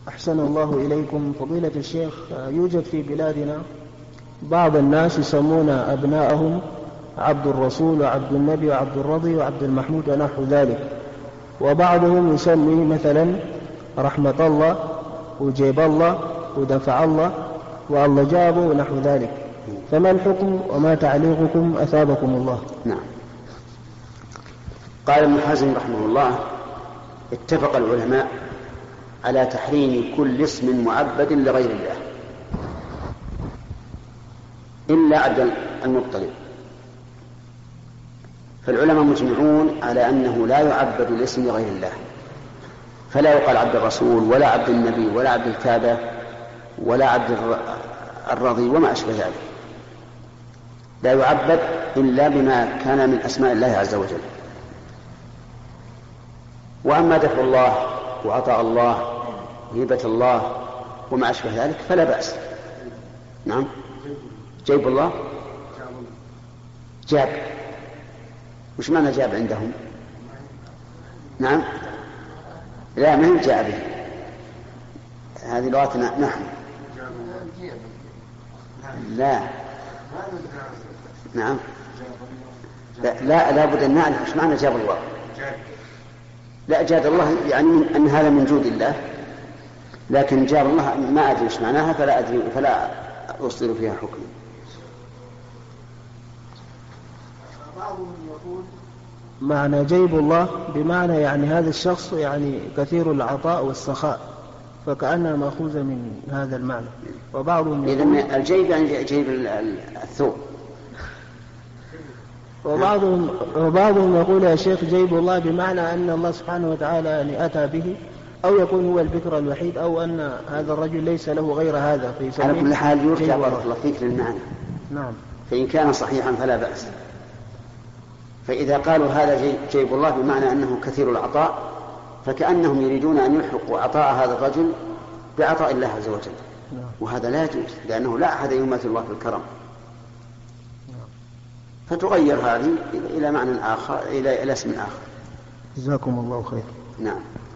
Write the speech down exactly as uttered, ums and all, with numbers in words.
أحسن الله إليكم فضيلة الشيخ. يوجد في بلادنا بعض الناس يسمون أبناءهم عبد الرسول وعبد النبي وعبد الرضي وعبد المحمود ونحو ذلك، وبعضهم يسمي مثلا رحمة الله وجيب الله ودفع الله والله جابه ونحو ذلك، فما الحكم وما تعليقكم أثابكم الله؟ نعم. قال ابن حزم رحمه الله: اتفق العلماء على تحريم كل اسم معبد لغير الله إلا عبد المطلب، فالعلماء مجمعون على أنه لا يعبد الاسم لغير الله، فلا يقال عبد الرسول ولا عبد النبي ولا عبد الكعبة ولا عبد الرضي وما أشبه ذلك، لا يعبد إلا بما كان من أسماء الله عز وجل. وأما دفع الله وعطاء الله هبة الله وما أشبه ذلك فلا بأس. نعم. جيب الله جاب، وش معنى جاب عندهم؟ نعم. لا، ما هي جاء به، هذه لغتنا نحن. لا نعم لا لا, لا بد أن نعرف وش معنى جاب الله. لا، جاد الله يعني من أن هذا من جود الله، لكن جاب الله ما أدري وش معناها، فلا أدري فلا أصدر فيها حكم. بعضهم يقول معنى جيب الله بمعنى يعني هذا الشخص يعني كثير العطاء والسخاء، فكأنها مأخوذة من هذا المعنى. وبعضهم يقول الجيب يعني جيب الثوب. وبعضهم وبعضهم يقول يا شيخ جيب الله بمعنى أن الله سبحانه وتعالى يعني أتى به، أو يكون هو البكر الوحيد، أو أن هذا الرجل ليس له غير هذا فيسميه. على كل حال يرجع بارك الله فيك للمعنى. نعم. فإن كان صحيحا فلا بأس. فإذا قالوا هذا جيب الله بمعنى أنه كثير العطاء، فكأنهم يريدون أن يلحقوا عطاء هذا الرجل بعطاء الله عز وجل، وهذا لا يجوز، لأنه لا أحد يماثل الله في الكرم. فتغير هذه إلى معنى آخر، إلى اسم آخر. جزاكم الله خير. نعم.